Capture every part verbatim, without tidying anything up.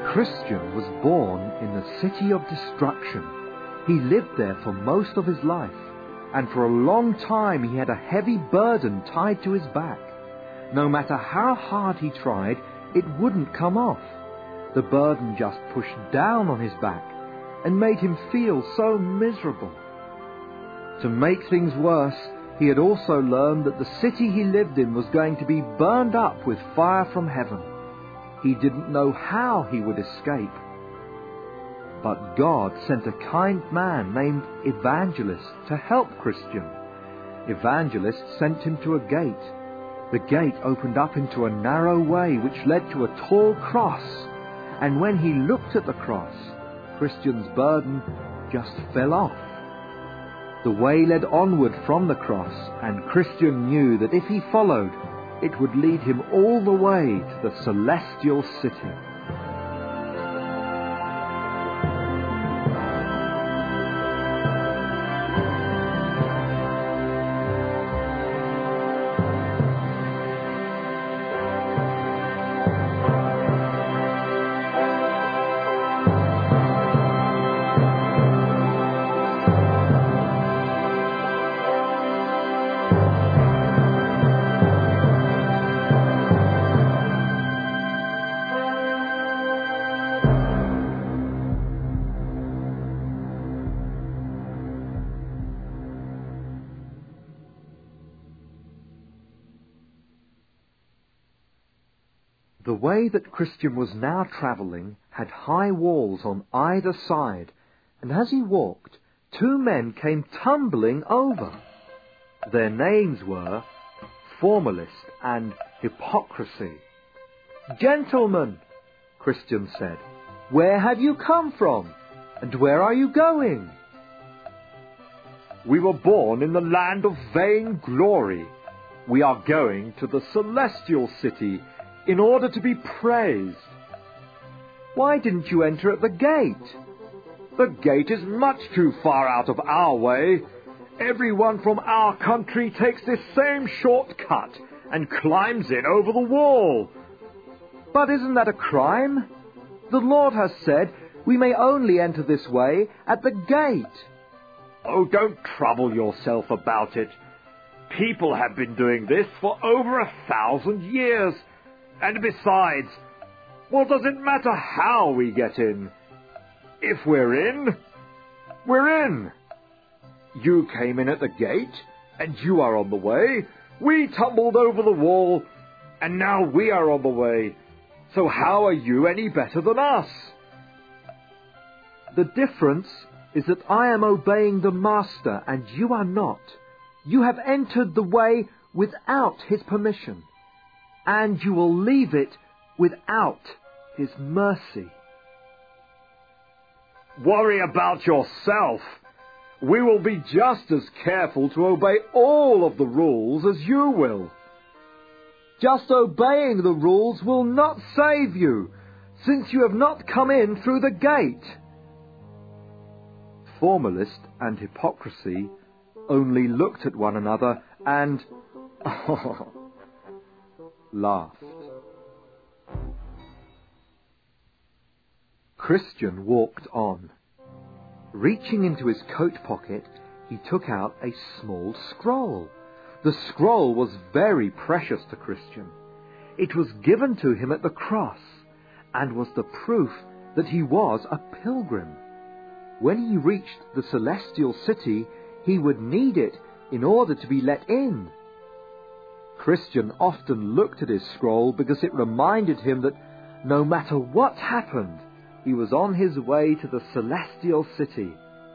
Christian was born in the city of destruction. He lived there for most of his life, and for a long time he had a heavy burden tied to his back. No matter how hard he tried, it wouldn't come off. The burden just pushed down on his back and made him feel so miserable. To make things worse, he had also learned that the city he lived in was going to be burned up with fire from heaven. He didn't know how he would escape. But God sent a kind man named Evangelist to help Christian. Evangelist sent him to a gate. The gate opened up into a narrow way which led to a tall cross, and when he looked at the cross, Christian's burden just fell off. The way led onward from the cross, and Christian knew that if he followed, it would lead him all the way to the celestial city. The way that Christian was now travelling had high walls on either side, and as he walked, two men came tumbling over. Their names were Formalist and Hypocrisy. "Gentlemen," Christian said, "where have you come from, and where are you going?" "We were born in the land of vain glory. We are going to the celestial city in order to be praised." "Why didn't you enter at the gate?" "The gate is much too far out of our way. Everyone from our country takes this same shortcut and climbs in over the wall." "But isn't that a crime? The Lord has said we may only enter this way at the gate." "Oh, don't trouble yourself about it. People have been doing this for over a thousand years. And besides, what does it matter how we get in? If we're in, we're in. You came in at the gate, and you are on the way. We tumbled over the wall, and now we are on the way. So how are you any better than us?" "The difference is that I am obeying the Master, and you are not. You have entered the way without his permission, and you will leave it without his mercy." "Worry about yourself. We will be just as careful to obey all of the rules as you will." "Just obeying the rules will not save you, since you have not come in through the gate." Formalist and Hypocrisy only looked at one another and laughed. Christian walked on. Reaching into his coat pocket, he took out a small scroll. The scroll was very precious to Christian. It was given to him at the cross, and was the proof that he was a pilgrim. When he reached the celestial city, he would need it in order to be let in. Christian often looked at his scroll because it reminded him that no matter what happened, he was on his way to the celestial city.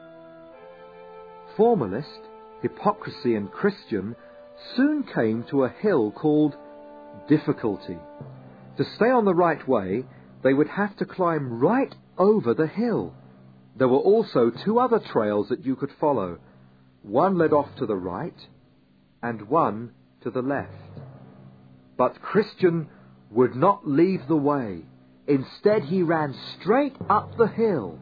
Formalist, Hypocrisy, and Christian soon came to a hill called Difficulty. To stay on the right way, they would have to climb right over the hill. There were also two other trails that you could follow. One led off to the right, and one to the left. But Christian would not leave the way. Instead, he ran straight up the hill.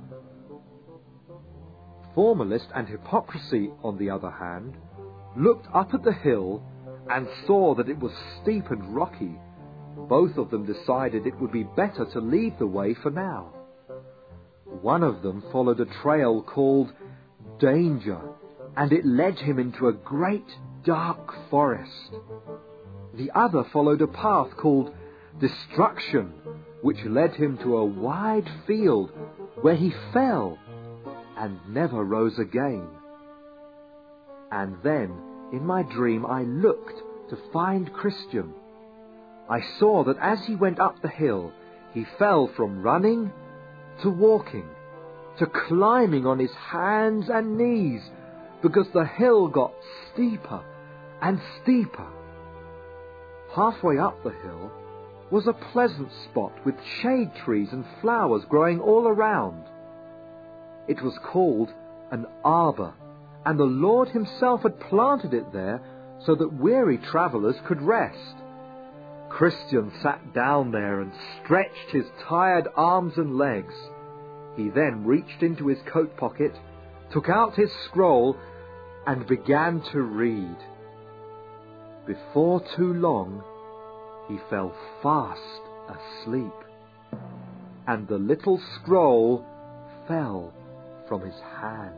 Formalist and Hypocrisy, on the other hand, looked up at the hill and saw that it was steep and rocky. Both of them decided it would be better to leave the way for now. One of them followed a trail called Danger, and it led him into a great dark forest. The other followed a path called Destruction, which led him to a wide field where he fell and never rose again. And then, in my dream, I looked to find Christian. I saw that as he went up the hill, he fell from running to walking, to climbing on his hands and knees, because the hill got steeper and steeper. Halfway up the hill was a pleasant spot with shade trees and flowers growing all around. It was called an arbor, and the Lord himself had planted it there so that weary travellers could rest. Christian sat down there and stretched his tired arms and legs. He then reached into his coat pocket, took out his scroll, and began to read. Before too long, he fell fast asleep, and the little scroll fell from his hand.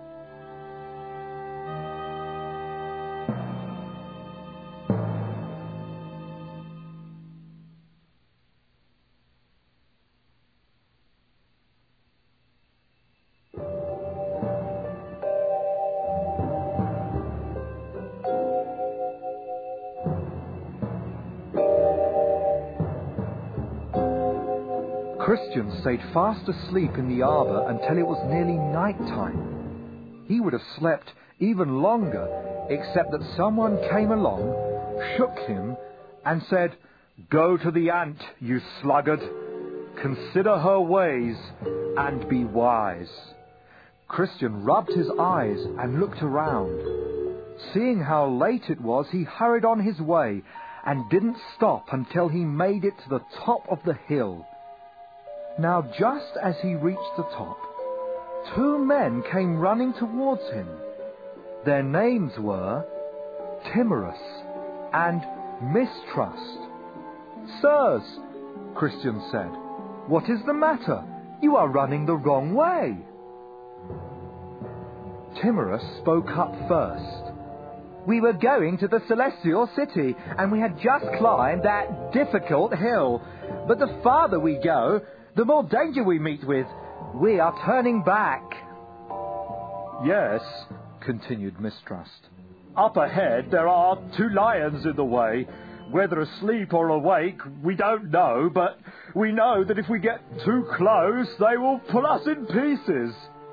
Christian stayed fast asleep in the arbor until it was nearly night time. He would have slept even longer, except that someone came along, shook him, and said, "Go to the ant, you sluggard. Consider her ways, and be wise." Christian rubbed his eyes and looked around. Seeing how late it was, he hurried on his way, and didn't stop until he made it to the top of the hill. Now, just as he reached the top, two men came running towards him. Their names were Timorous and Mistrust. "Sirs," Christian said, "what is the matter? You are running the wrong way." Timorous spoke up first. "We were going to the Celestial City, and we had just climbed that difficult hill. But the farther we go, the more danger we meet with. We are turning back." "Yes," continued Mistrust. "Up ahead there are two lions in the way. Whether asleep or awake, we don't know, but we know that if we get too close, they will pull us in pieces."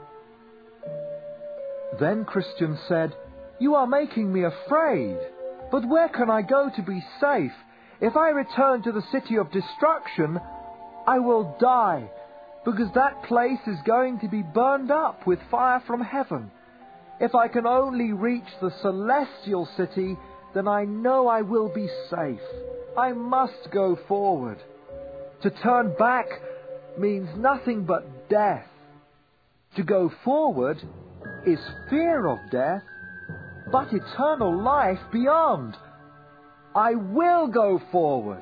Then Christian said, "You are making me afraid. But where can I go to be safe? If I return to the City of Destruction, I will die, because that place is going to be burned up with fire from heaven. If I can only reach the Celestial City, then I know I will be safe. I must go forward. To turn back means nothing but death. To go forward is fear of death, but eternal life beyond. I will go forward."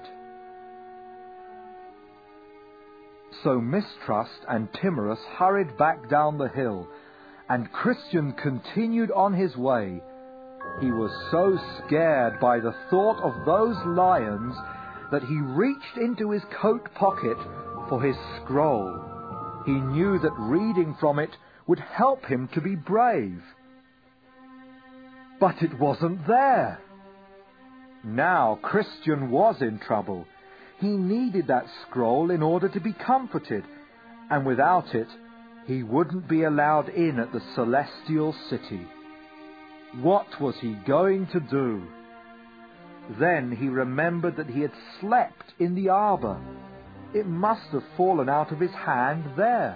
So Mistrust and Timorous hurried back down the hill, and Christian continued on his way. He was so scared by the thought of those lions that he reached into his coat pocket for his scroll. He knew that reading from it would help him to be brave. But it wasn't there. Now Christian was in trouble. He needed that scroll in order to be comforted, and without it, he wouldn't be allowed in at the Celestial City. What was he going to do? Then he remembered that he had slept in the arbor. It must have fallen out of his hand there.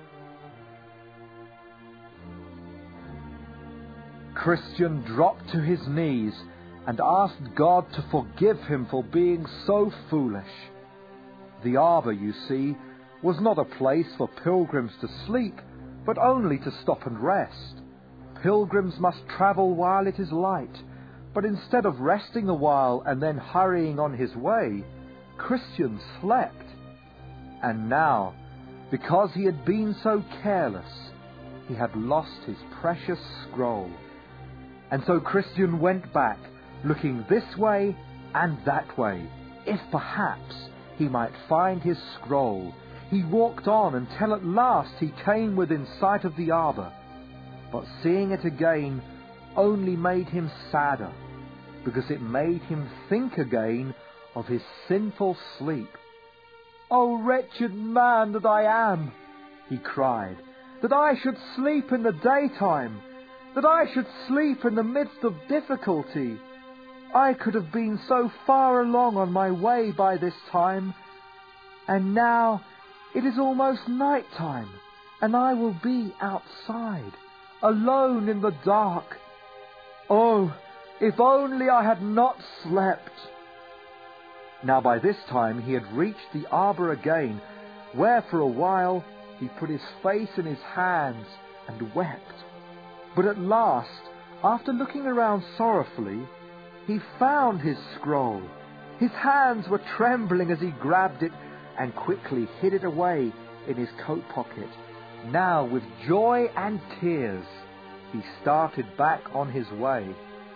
Christian dropped to his knees and asked God to forgive him for being so foolish. The arbor, you see, was not a place for pilgrims to sleep, but only to stop and rest. Pilgrims must travel while it is light, but instead of resting a while and then hurrying on his way, Christian slept. And now, because he had been so careless, he had lost his precious scroll. And so Christian went back, looking this way and that way, if perhaps he might find his scroll. He walked on until at last he came within sight of the arbour. But seeing it again only made him sadder, because it made him think again of his sinful sleep. "O wretched man that I am," he cried, "that I should sleep in the daytime, that I should sleep in the midst of difficulty. I could have been so far along on my way by this time, and now it is almost night time, and I will be outside, alone in the dark. Oh, if only I had not slept!" Now by this time he had reached the arbour again, where for a while he put his face in his hands and wept. But at last, after looking around sorrowfully, he found his scroll. His hands were trembling as he grabbed it and quickly hid it away in his coat pocket. Now, with joy and tears, he started back on his way.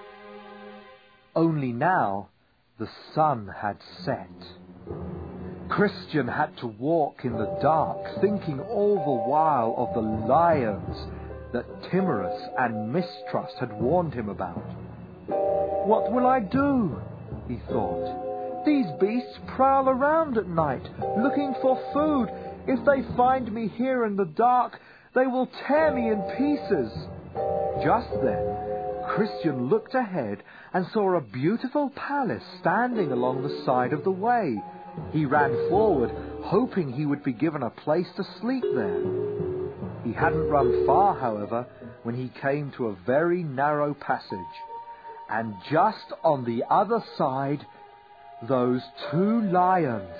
Only now the sun had set. Christian had to walk in the dark, thinking all the while of the lions that Timorous and Mistrust had warned him about. "What will I do?" he thought. "These beasts prowl around at night, looking for food. If they find me here in the dark, they will tear me in pieces." Just then, Christian looked ahead and saw a beautiful palace standing along the side of the way. He ran forward, hoping he would be given a place to sleep there. He hadn't run far, however, when he came to a very narrow passage. And just on the other side, those two lions.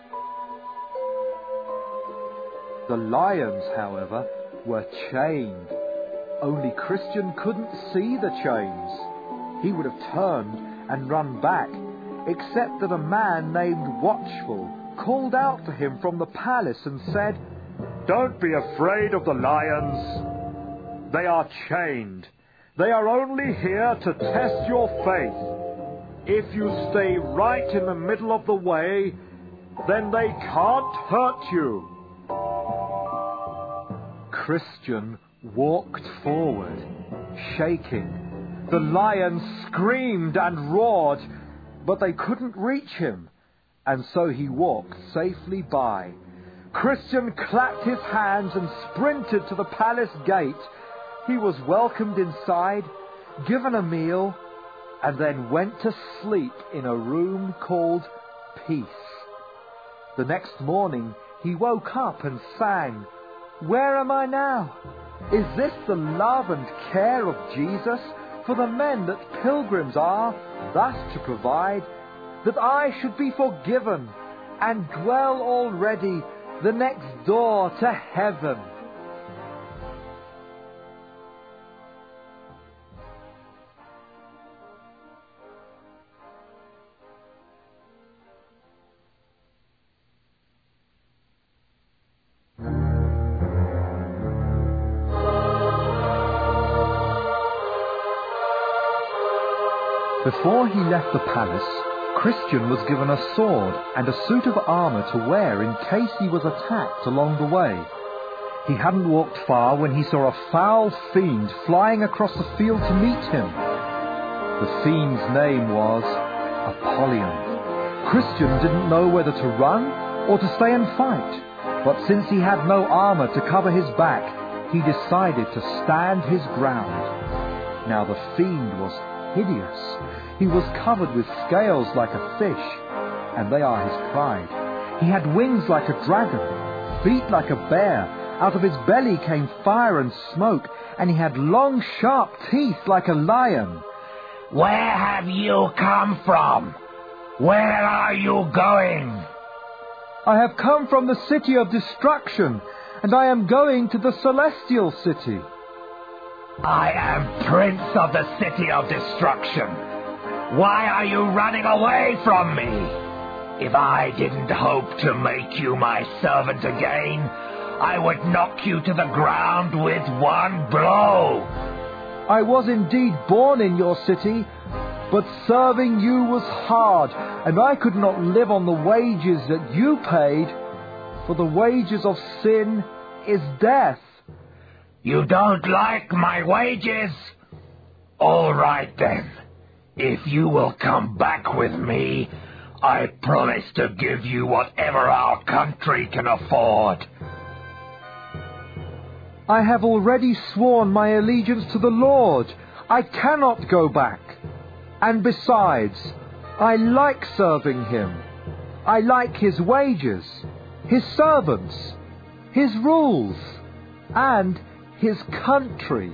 The lions, however, were chained. Only Christian couldn't see the chains. He would have turned and run back, except that a man named Watchful called out to him from the palace and said, "Don't be afraid of the lions. They are chained. They are only here to test your faith. If you stay right in the middle of the way, then they can't hurt you." Christian walked forward, shaking. The lions screamed and roared, but they couldn't reach him, and so he walked safely by. Christian clapped his hands and sprinted to the palace gate. He was welcomed inside, given a meal, and then went to sleep in a room called Peace. The next morning he woke up and sang, "Where am I now? Is this the love and care of Jesus for the men that pilgrims are, thus to provide, that I should be forgiven and dwell already the next door to heaven?" Before he left the palace, Christian was given a sword and a suit of armour to wear in case he was attacked along the way. He hadn't walked far when he saw a foul fiend flying across the field to meet him. The fiend's name was Apollyon. Christian didn't know whether to run or to stay and fight, but since he had no armour to cover his back, he decided to stand his ground. Now the fiend was hideous. He was covered with scales like a fish, and they are his pride. He had wings like a dragon, feet like a bear. Out of his belly came fire and smoke, and he had long, sharp teeth like a lion. "Where have you come from? Where are you going?" "I have come from the city of destruction, and I am going to the celestial city." "I am Prince of the city of destruction. Why are you running away from me?" If I didn't hope to make you my servant again, I would knock you to the ground with one blow. I was indeed born in your city, but serving you was hard, and I could not live on the wages that you paid, for the wages of sin is death. You don't like my wages? All right then. If you will come back with me, I promise to give you whatever our country can afford. I have already sworn my allegiance to the Lord. I cannot go back. And besides, I like serving him. I like his wages, his servants, his rules, and his country.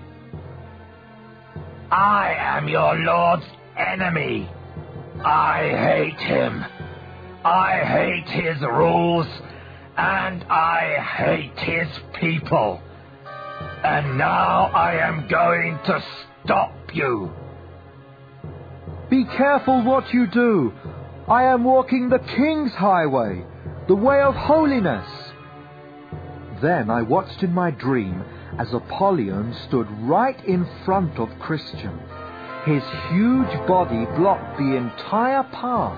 I am your Lord's enemy. I hate him. I hate his rules, and I hate his people. And now I am going to stop you. Be careful what you do. I am walking the King's highway, the way of holiness. Then I watched in my dream as Apollyon stood right in front of Christian. His huge body blocked the entire path.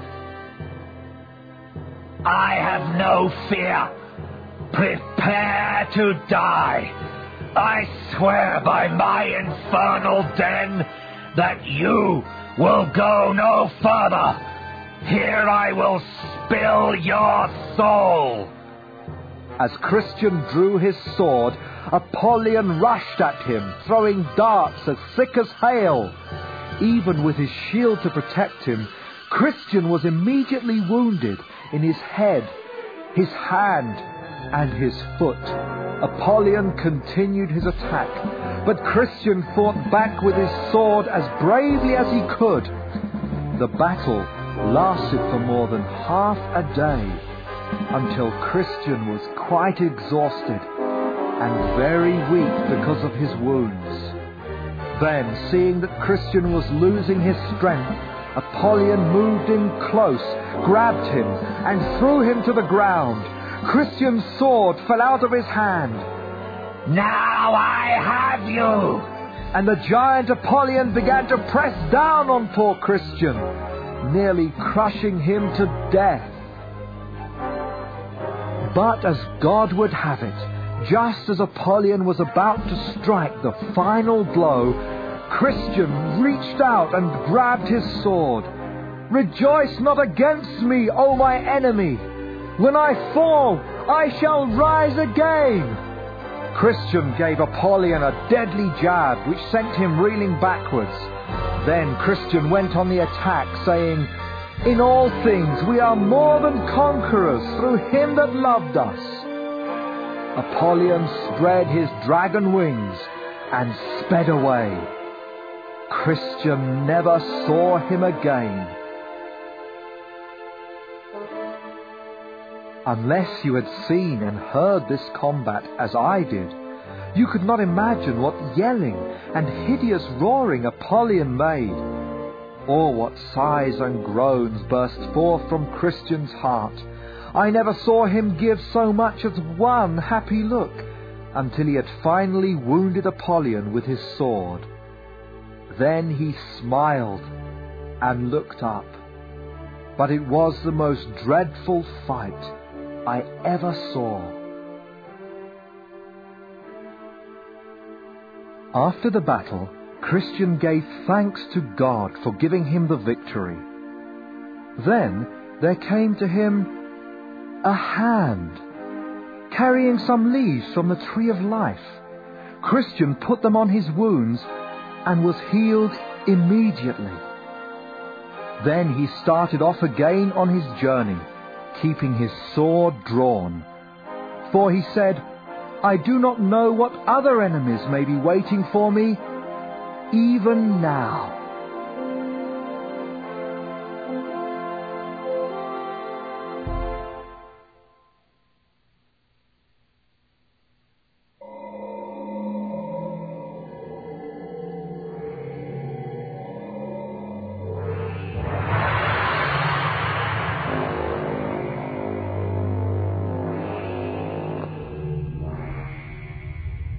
I have no fear. Prepare to die. I swear by my infernal den that you will go no further. Here I will spill your soul. As Christian drew his sword, Apollyon rushed at him, throwing darts as thick as hail. Even with his shield to protect him, Christian was immediately wounded in his head, his hand, and his foot. Apollyon continued his attack, but Christian fought back with his sword as bravely as he could. The battle lasted for more than half a day, until Christian was quite exhausted and very weak because of his wounds. Then, seeing that Christian was losing his strength, Apollyon moved in close, grabbed him, and threw him to the ground. Christian's sword fell out of his hand. Now I have you! And the giant Apollyon began to press down on poor Christian, nearly crushing him to death. But as God would have it, just as Apollyon was about to strike the final blow, Christian reached out and grabbed his sword. "Rejoice not against me, O my enemy! When I fall, I shall rise again!" Christian gave Apollyon a deadly jab, which sent him reeling backwards. Then Christian went on the attack, saying, "In all things we are more than conquerors through him that loved us." Apollyon spread his dragon wings and sped away. Christian never saw him again. Unless you had seen and heard this combat as I did, you could not imagine what yelling and hideous roaring Apollyon made, or what sighs and groans burst forth from Christian's heart. I never saw him give so much as one happy look, until he had finally wounded Apollyon with his sword. Then he smiled and looked up. But it was the most dreadful fight I ever saw. After the battle, Christian gave thanks to God for giving him the victory. Then there came to him a hand, carrying some leaves from the tree of life. Christian put them on his wounds and was healed immediately. Then he started off again on his journey, keeping his sword drawn. For he said, "I do not know what other enemies may be waiting for me, even now."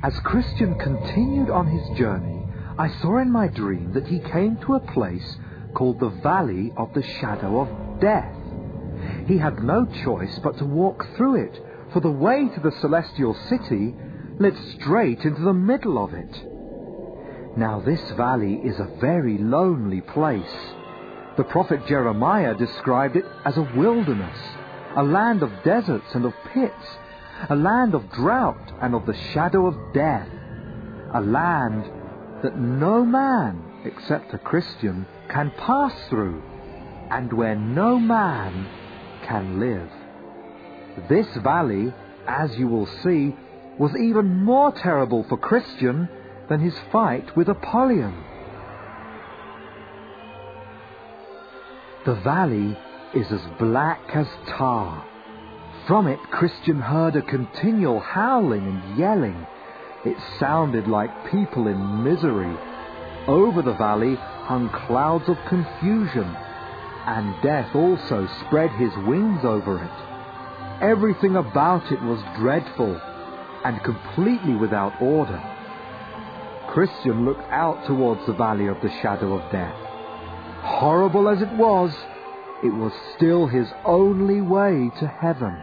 As Christian continued on his journey, I saw in my dream that he came to a place called the Valley of the Shadow of Death. He had no choice but to walk through it, for the way to the celestial city led straight into the middle of it. Now this valley is a very lonely place. The prophet Jeremiah described it as a wilderness, a land of deserts and of pits, a land of drought and of the shadow of death, a land that no man, except a Christian, can pass through, and where no man can live. This valley, as you will see, was even more terrible for Christian than his fight with Apollyon. The valley is as black as tar. From it, Christian heard a continual howling and yelling. It sounded like people in misery. Over the valley hung clouds of confusion, and death also spread his wings over it. Everything about it was dreadful and completely without order. Christian looked out towards the valley of the shadow of death. Horrible as it was, it was still his only way to heaven.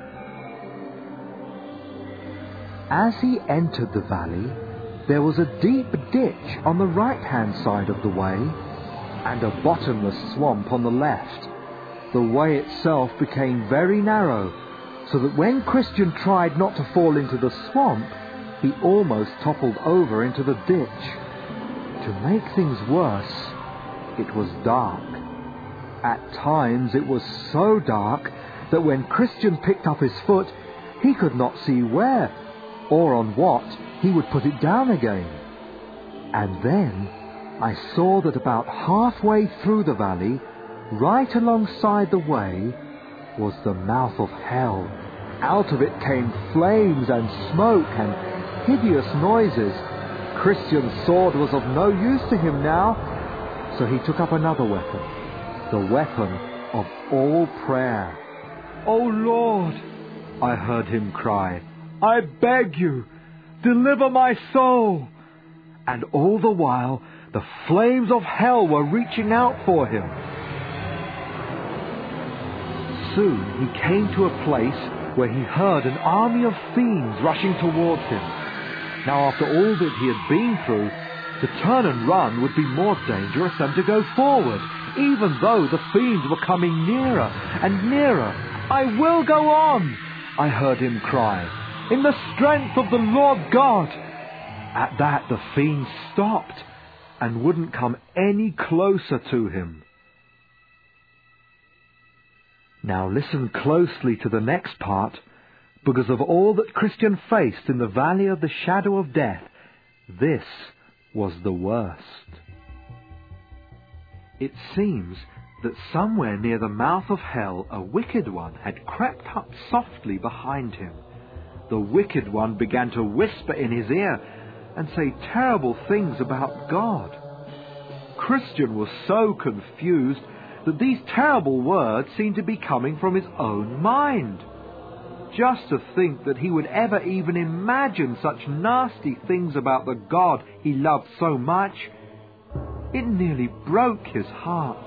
As he entered the valley, there was a deep ditch on the right-hand side of the way, and a bottomless swamp on the left. The way itself became very narrow, so that when Christian tried not to fall into the swamp, he almost toppled over into the ditch. To make things worse, it was dark. At times it was so dark that when Christian picked up his foot, he could not see where or on what he would put it down again. And then I saw that about halfway through the valley, right alongside the way, was the mouth of hell. Out of it came flames and smoke and hideous noises. Christian's sword was of no use to him now, so he took up another weapon, the weapon of all prayer. "O Lord," I heard him cry, "I beg you, deliver my soul." And all the while, the flames of hell were reaching out for him. Soon he came to a place where he heard an army of fiends rushing towards him. Now, after all that he had been through, to turn and run would be more dangerous than to go forward, even though the fiends were coming nearer and nearer. "I will go on," I heard him cry, "in the strength of the Lord God." At that the fiends stopped and wouldn't come any closer to him. Now listen closely to the next part, because of all that Christian faced in the valley of the shadow of death, this was the worst. It seems that somewhere near the mouth of hell a wicked one had crept up softly behind him. The wicked one began to whisper in his ear and say terrible things about God. Christian was so confused that these terrible words seemed to be coming from his own mind. Just to think that he would ever even imagine such nasty things about the God he loved so much, it nearly broke his heart.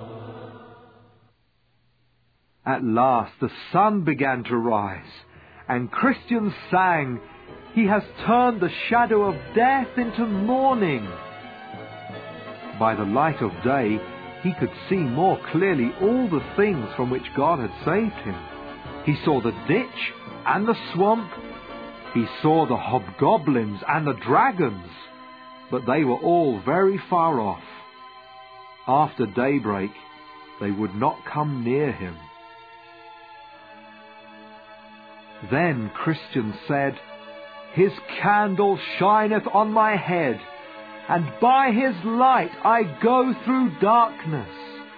At last the sun began to rise, and Christian sang, "He has turned the shadow of death into morning." By the light of day, he could see more clearly all the things from which God had saved him. He saw the ditch and the swamp. He saw the hobgoblins and the dragons, but they were all very far off. After daybreak, they would not come near him. Then Christian said, "His candle shineth on my head, and by his light I go through darkness."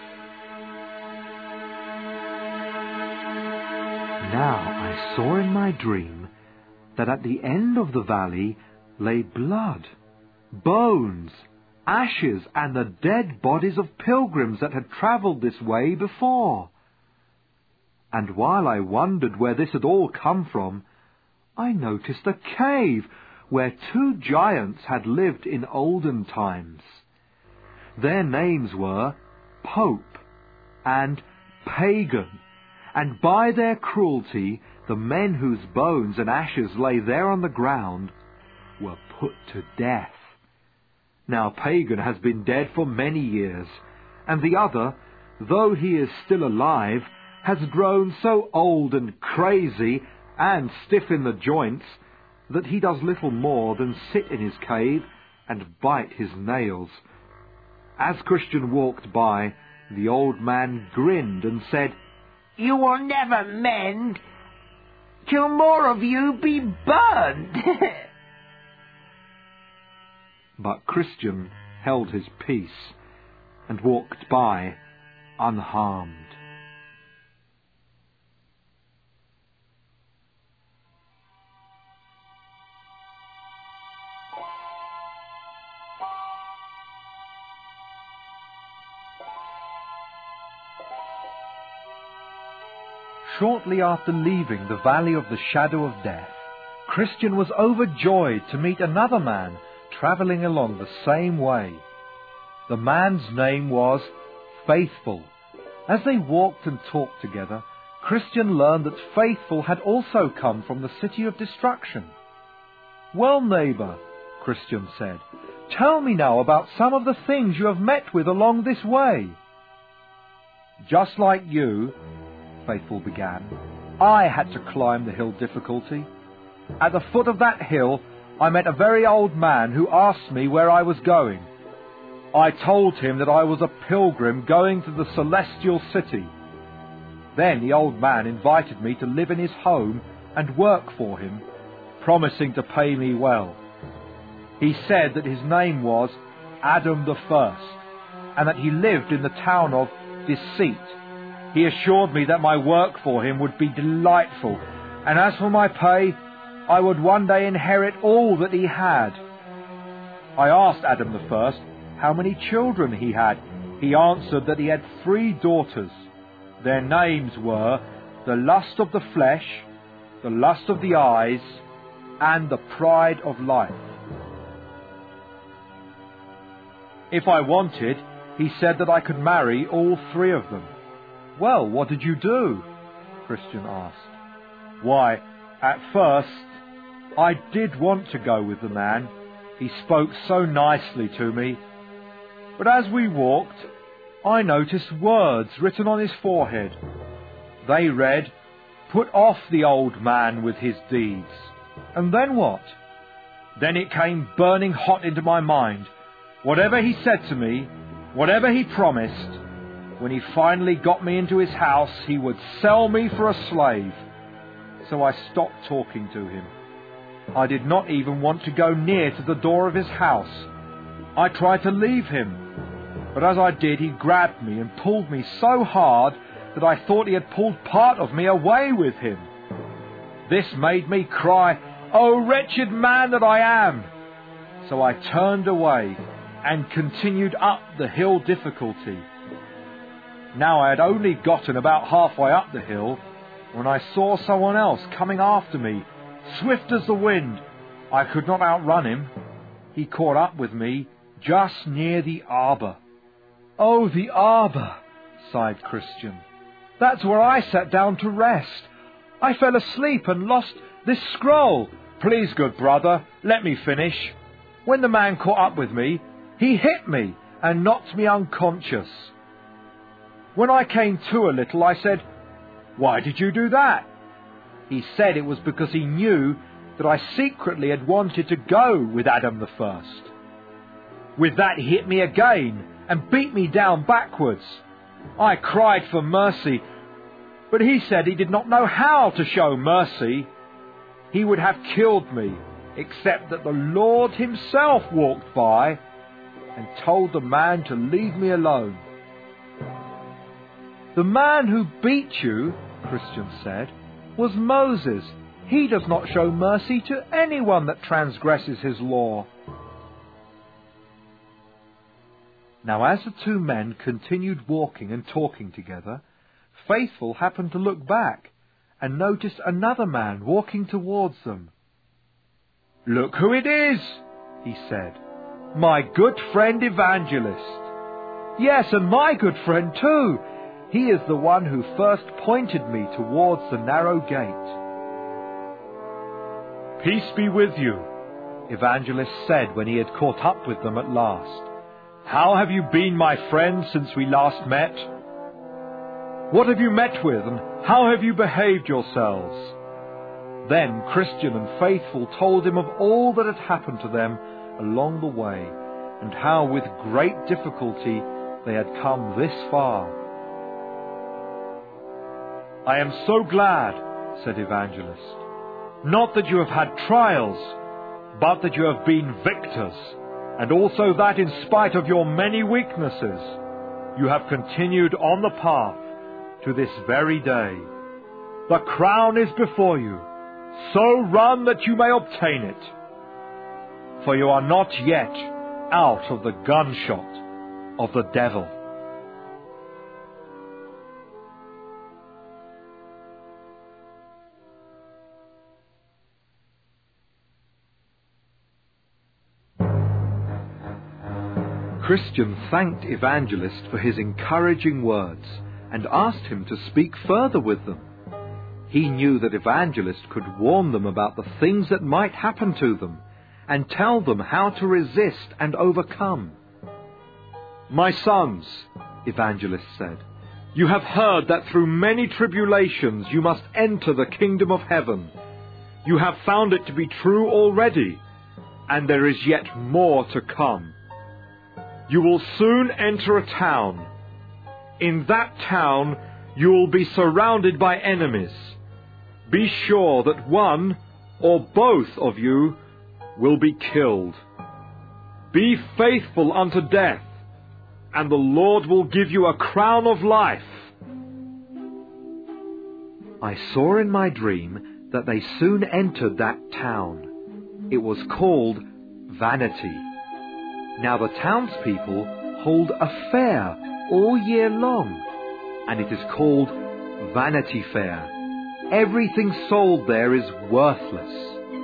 Now I saw in my dream that at the end of the valley lay blood, bones, ashes, and the dead bodies of pilgrims that had travelled this way before. And while I wondered where this had all come from, I noticed a cave where two giants had lived in olden times. Their names were Pope and Pagan, and by their cruelty the men whose bones and ashes lay there on the ground were put to death. Now Pagan has been dead for many years, and the other, though he is still alive, has grown so old and crazy and stiff in the joints that he does little more than sit in his cave and bite his nails. As Christian walked by, the old man grinned and said, "You will never mend till more of you be burned." But Christian held his peace and walked by unharmed. Shortly after leaving the Valley of the Shadow of Death, Christian was overjoyed to meet another man travelling along the same way. The man's name was Faithful. As they walked and talked together, Christian learned that Faithful had also come from the City of Destruction. "Well, neighbour," Christian said, "tell me now about some of the things you have met with along this way." "Just like you," Faithful began, "I had to climb the hill Difficulty. At the foot of that hill, I met a very old man who asked me where I was going. I told him that I was a pilgrim going to the Celestial City. Then the old man invited me to live in his home and work for him, promising to pay me well. He said that his name was Adam the First, and that he lived in the town of Deceit. He assured me that my work for him would be delightful, and as for my pay, I would one day inherit all that he had. I asked Adam the First how many children he had. He answered that he had three daughters. Their names were the lust of the flesh, the lust of the eyes, and the pride of life. If I wanted, he said that I could marry all three of them." "Well, what did you do?" Christian asked. "Why, at first, I did want to go with the man. He spoke so nicely to me. But as we walked, I noticed words written on his forehead. They read, 'Put off the old man with his deeds.' And then what? Then it came burning hot into my mind. Whatever he said to me, whatever he promised, when he finally got me into his house, he would sell me for a slave. So I stopped talking to him. I did not even want to go near to the door of his house. I tried to leave him, but as I did, he grabbed me and pulled me so hard that I thought he had pulled part of me away with him. This made me cry, 'Oh, wretched man that I am!' So I turned away and continued up the hill Difficulty. Now I had only gotten about halfway up the hill when I saw someone else coming after me, swift as the wind. I could not outrun him. He caught up with me just near the arbour." "Oh, the arbour," sighed Christian. "That's where I sat down to rest. I fell asleep and lost this scroll." "Please, good brother, let me finish. When the man caught up with me, he hit me and knocked me unconscious. When I came to a little, I said, 'Why did you do that?' He said it was because he knew that I secretly had wanted to go with Adam the First. With that, he hit me again and beat me down backwards. I cried for mercy, but he said he did not know how to show mercy. He would have killed me, except that the Lord himself walked by and told the man to leave me alone." "The man who beat you," Christian said, "was Moses. He does not show mercy to anyone that transgresses his law." Now as the two men continued walking and talking together, Faithful happened to look back and noticed another man walking towards them. "Look who it is," he said. "My good friend Evangelist. Yes, and my good friend too. He is the one who first pointed me towards the narrow gate." "Peace be with you," Evangelist said when he had caught up with them at last. "How have you been, my friends, since we last met? What have you met with, and how have you behaved yourselves?" Then Christian and Faithful told him of all that had happened to them along the way, and how with great difficulty they had come this far. "I am so glad," said Evangelist, "not that you have had trials, but that you have been victors, and also that in spite of your many weaknesses, you have continued on the path to this very day. The crown is before you, so run that you may obtain it, for you are not yet out of the gunshot of the devil." Christian thanked Evangelist for his encouraging words and asked him to speak further with them. He knew that Evangelist could warn them about the things that might happen to them and tell them how to resist and overcome. "My sons," Evangelist said, "you have heard that through many tribulations you must enter the kingdom of heaven. You have found it to be true already, and there is yet more to come. You will soon enter a town. In that town you will be surrounded by enemies. Be sure that one or both of you will be killed. Be faithful unto death, and the Lord will give you a crown of life." I saw in my dream that they soon entered that town. It was called Vanity. Now the townspeople hold a fair all year long, and it is called Vanity Fair. Everything sold there is worthless.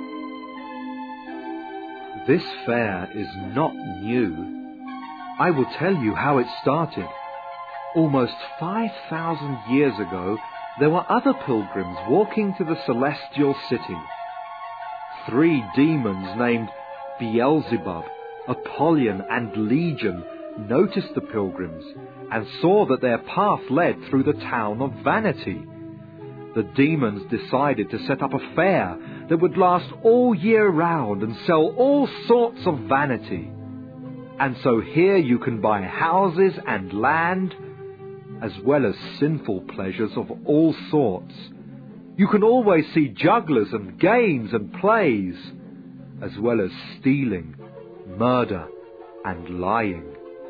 This fair is not new. I will tell you how it started. Almost five thousand years ago, there were other pilgrims walking to the celestial city. Three demons named Beelzebub, Apollyon, and Legion noticed the pilgrims and saw that their path led through the town of Vanity. The demons decided to set up a fair that would last all year round and sell all sorts of vanity. And so here you can buy houses and land, as well as sinful pleasures of all sorts. You can always see jugglers and games and plays, as well as stealing, murder, and lying.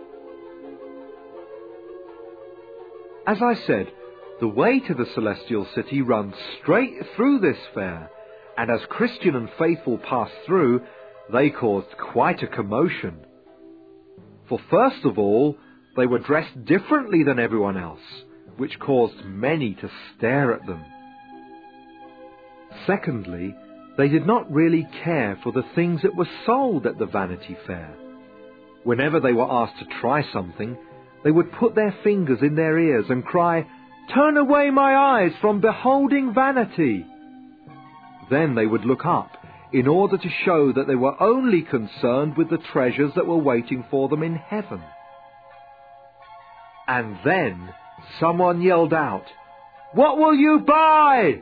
As I said, the way to the celestial city runs straight through this fair, and as Christian and Faithful passed through, they caused quite a commotion. For first of all, they were dressed differently than everyone else, which caused many to stare at them. Secondly, they did not really care for the things that were sold at the Vanity Fair. Whenever they were asked to try something, they would put their fingers in their ears and cry, "Turn away my eyes from beholding vanity." Then they would look up in order to show that they were only concerned with the treasures that were waiting for them in heaven. And then someone yelled out, "What will you buy?"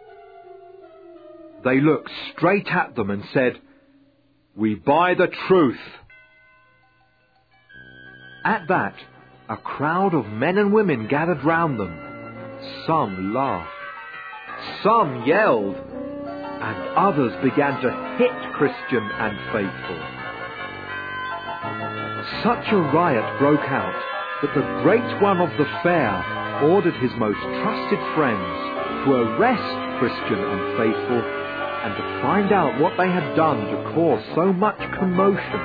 They looked straight at them and said, "We buy the truth." At that, a crowd of men and women gathered round them. Some laughed, some yelled, and others began to hit Christian and Faithful. Such a riot broke out that the great one of the fair ordered his most trusted friends to arrest Christian and Faithful and to find out what they had done to cause so much commotion.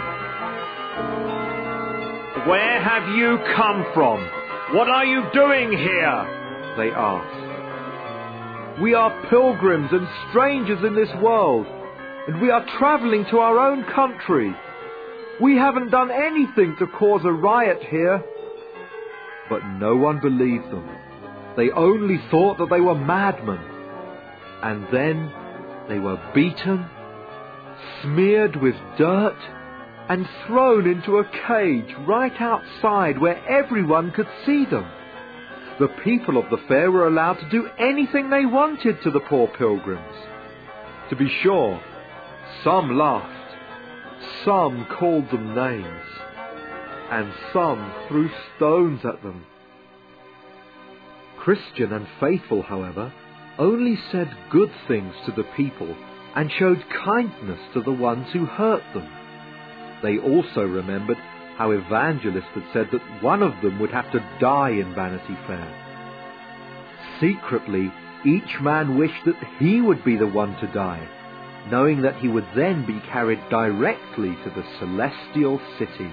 "Where have you come from? What are you doing here?" they asked. "We are pilgrims and strangers in this world. and we are travelling to our own country. We haven't done anything to cause a riot here." But no one believed them. They only thought that they were madmen. And then they were beaten, smeared with dirt, and thrown into a cage right outside where everyone could see them. The people of the fair were allowed to do anything they wanted to the poor pilgrims. To be sure, some laughed, some called them names, and some threw stones at them. Christian and Faithful, however, only said good things to the people and showed kindness to the ones who hurt them. They also remembered how Evangelist had said that one of them would have to die in Vanity Fair. Secretly, each man wished that he would be the one to die, knowing that he would then be carried directly to the celestial city.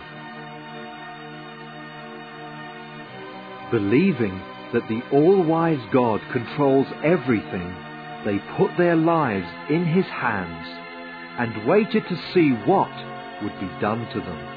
Believing that the all-wise God controls everything, they put their lives in his hands and waited to see what would be done to them.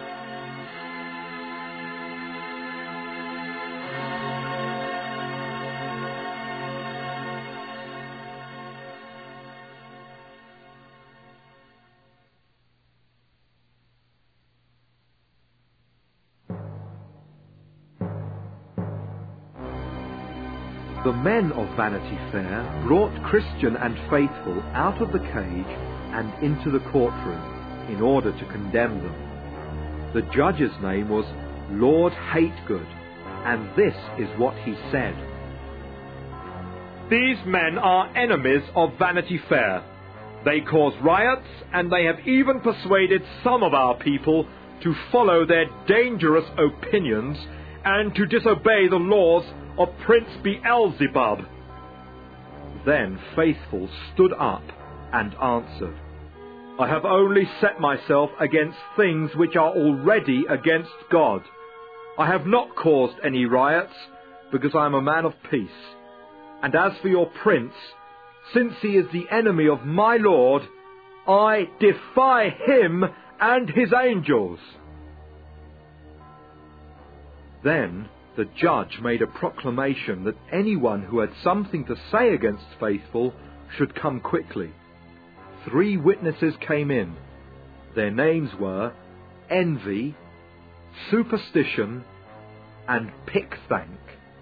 The men of Vanity Fair brought Christian and Faithful out of the cage and into the courtroom in order to condemn them. The judge's name was Lord Hategood, and this is what he said. "These men are enemies of Vanity Fair. They cause riots, and they have even persuaded some of our people to follow their dangerous opinions and to disobey the laws of Prince Beelzebub." Then Faithful stood up and answered, "I have only set myself against things which are already against God. I have not caused any riots, because I am a man of peace. And as for your prince, since he is the enemy of my Lord, I defy him and his angels." Then the judge made a proclamation that anyone who had something to say against Faithful should come quickly. Three witnesses came in. Their names were Envy, Superstition, and Pickthank.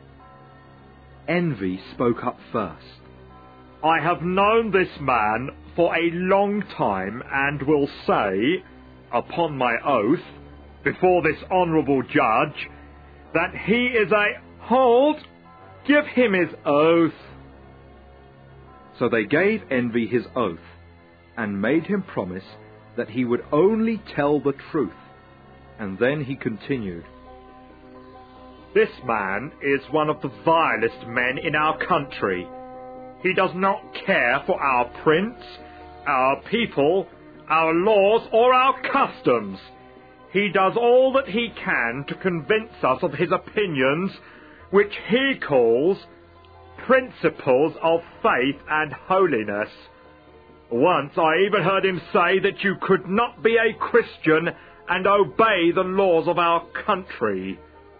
Envy spoke up first. "I have known this man for a long time, and will say, upon my oath, before this honourable judge, that he is a..." "Hold! Give him his oath." So they gave Envy his oath, and made him promise that he would only tell the truth. And then he continued, "This man is one of the vilest men in our country. He does not care for our prince, our people, our laws, or our customs. He does all that he can to convince us of his opinions, which he calls principles of faith and holiness. Once I even heard him say that you could not be a Christian and obey the laws of our country.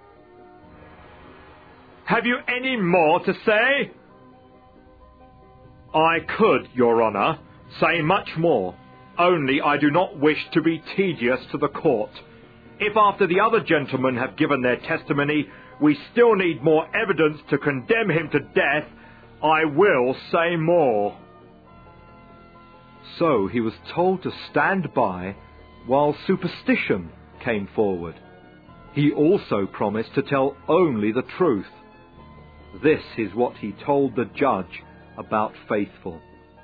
Have you any more to say?" "I could, Your Honour, say much more, only I do not wish to be tedious to the court. If after the other gentlemen have given their testimony, we still need more evidence to condemn him to death, I will say more." So he was told to stand by while Superstition came forward. He also promised to tell only the truth. This is what he told the judge about Faithful.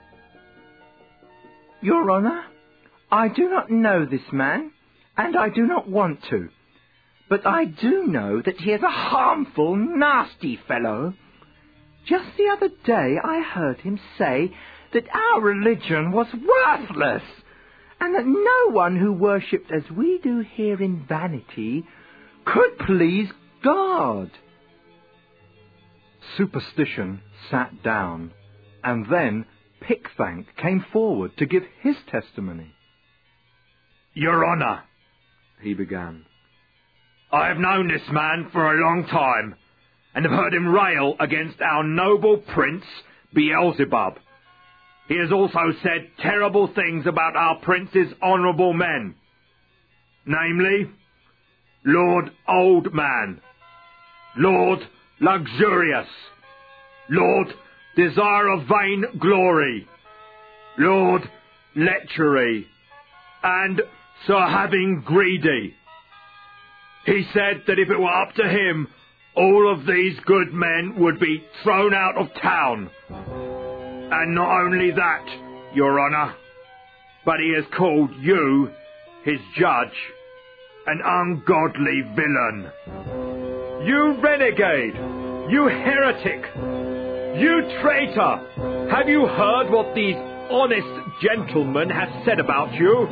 "Your Honour, I do not know this man, and I do not want to. But I do know that he is a harmful, nasty fellow. Just the other day I heard him say that our religion was worthless, and that no one who worshipped as we do here in Vanity could please God." Superstition sat down, and then Pickthank came forward to give his testimony. Your Honour, he began, I have known this man for a long time, and have heard him rail against our noble prince Beelzebub. He has also said terrible things about our prince's honourable men, namely, Lord Oldman, Lord Luxurious, Lord Desire of Vain Glory, Lord Lechery, and Sir Having Greedy. He said that if it were up to him, all of these good men would be thrown out of town. And not only that, Your Honour, but he has called you, his judge, an ungodly villain. You renegade! You heretic! You traitor! Have you heard what these honest gentlemen have said about you?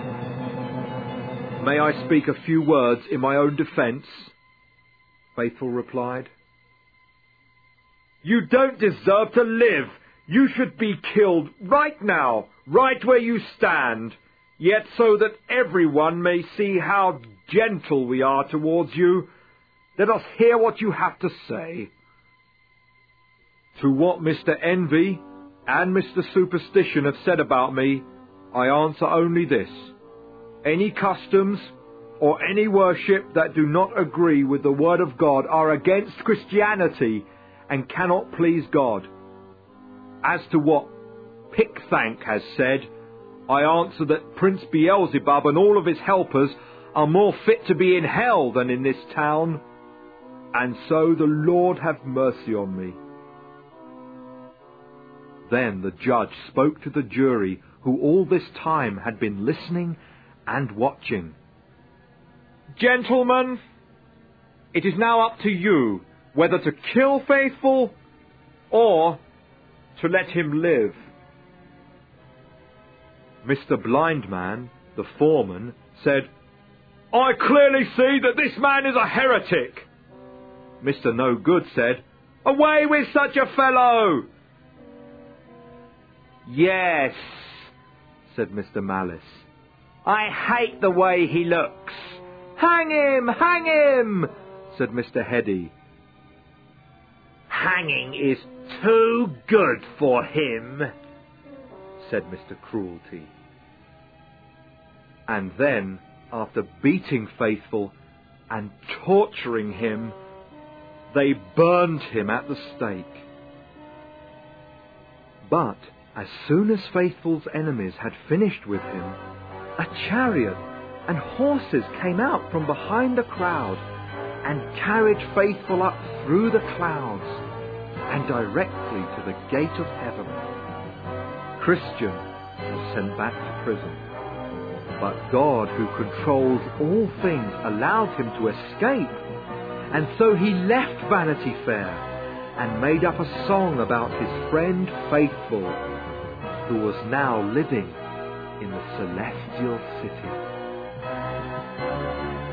May I speak a few words in my own defence? Faithful replied. You don't deserve to live. You should be killed right now, right where you stand, yet so that everyone may see how gentle we are towards you. Let us hear what you have to say. To what Mister Envy and Mister Superstition have said about me, I answer only this. Any customs or any worship that do not agree with the word of God are against Christianity and cannot please God. As to what Pickthank has said, I answer that Prince Beelzebub and all of his helpers are more fit to be in hell than in this town, and so the Lord have mercy on me. Then the judge spoke to the jury, who all this time had been listening and watching. Gentlemen, it is now up to you whether to kill Faithful or to let him live. Mister Blindman, the foreman, said, I clearly see that this man is a heretic. Mister No Good said, Away with such a fellow! Yes, said Mister Malice. I hate the way he looks. Hang him! Hang him! said Mister Heady. Hanging is too good for him, said Mister Cruelty. And then, after beating Faithful and torturing him, they burned him at the stake. But as soon as Faithful's enemies had finished with him, a chariot and horses came out from behind the crowd and carried Faithful up through the clouds and directly to the gate of heaven. Christian was sent back to prison, but God, who controls all things, allowed him to escape, and so he left Vanity Fair and made up a song about his friend Faithful, who was now living in the Celestial City.